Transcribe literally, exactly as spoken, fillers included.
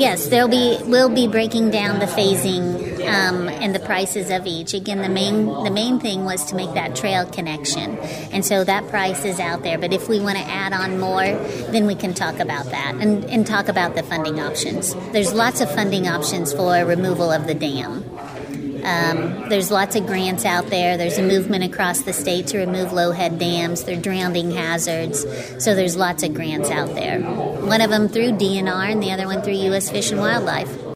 Yes, there'll be we'll be breaking down the phasing um, and the prices of each. Again, the main the main thing was to make that trail connection, and so that price is out there. But if we want to add on more, then we can talk about that and, and talk about the funding options. There's lots of funding options for removal of the dam. Um, there's lots of grants out there. There's a movement across the state to remove low-head dams. They're drowning hazards. So there's lots of grants out there. One of them through D N R and the other one through U S Fish and Wildlife.